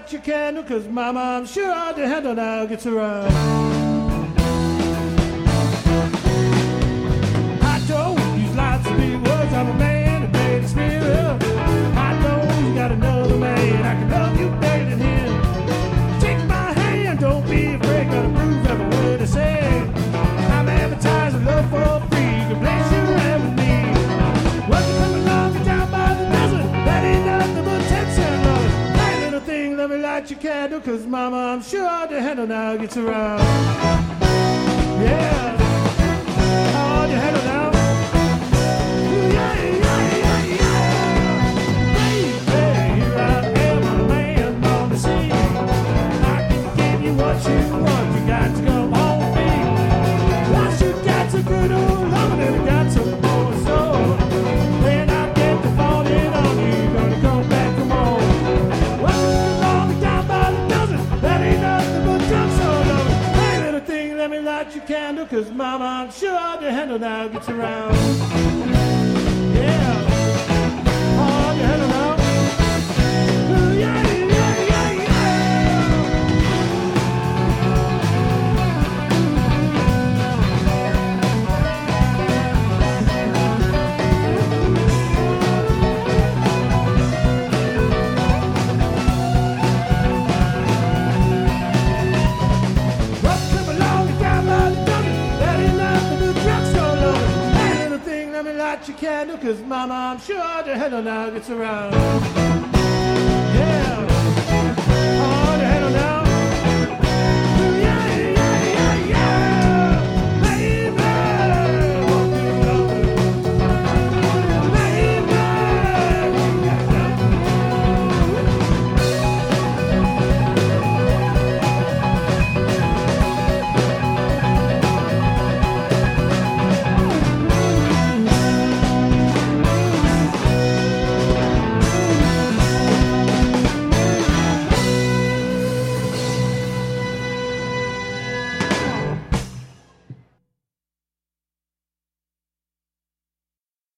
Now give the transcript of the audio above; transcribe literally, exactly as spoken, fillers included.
light your candle, cause mama, I'm sure hard to handle now gets around. I don't use lots of big words, I'm a man that made it spirit. I know you got another man, I can love you better than him. Take my hand, don't be afraid, gotta prove every word I say. I'm advertising love for free, can bless you ever need. What you come along down by the desert, that ain't nothing but ten cent loving. Hey little thing, let me light your candle, cause mama, I'm sure hard to handle now gets around. Yeah, hard to handle now. Ooh, yeah, yeah, yeah, yeah. Baby, here I am, a man on the scene. I can give you what you want, you got to come home with me. Once you got some good old love and I got some more soul, then I get to falling on you, gonna come back from home. Well, you long down by the dozen, that ain't nothing but drum solo. Hey little thing, let me light your candle, cause mama, I'm sure hard to handle now gets around. Yeah, hard to handle now. Ooh, yeah, yeah, yeah, yeah. Well, come along and down by the dozen, that ain't nothing but drugstore loving. Hey little thing, let me light your candle, cause mama, I'm sure hard to handle now gets around. Yeah.